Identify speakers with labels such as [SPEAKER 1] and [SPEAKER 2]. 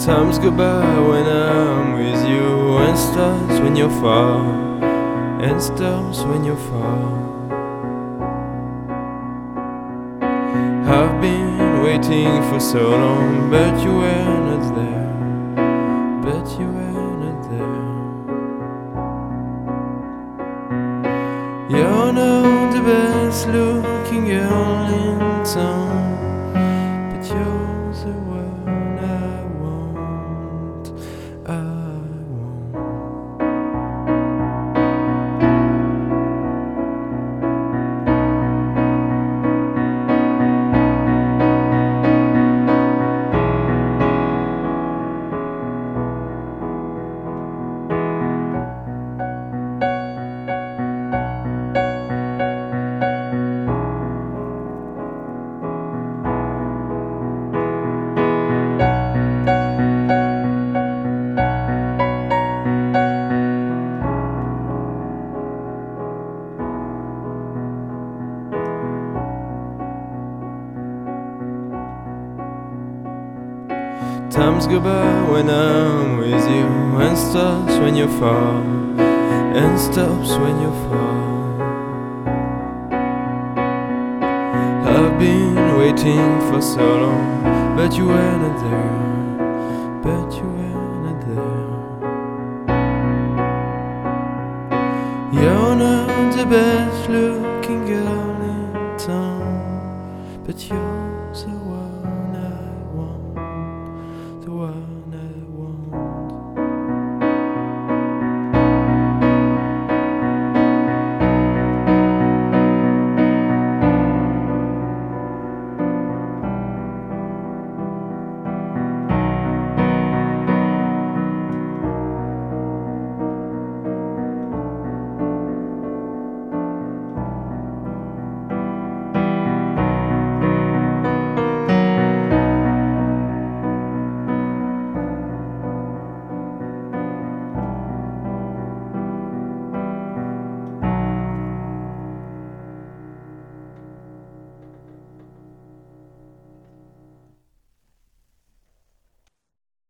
[SPEAKER 1] Times go by when I'm with you, and stops when you're far, and stops when you're far. I've been waiting for so long, but you were not there, but you were not there. You're not the best looking girl in town, but you're the one I want, I want. Times go by when I'm with you, and stops when you're far, and stops when you're far. I've been waiting for so long, but you were not there, but you were not there. You're not the best looking girl in town, but you're the one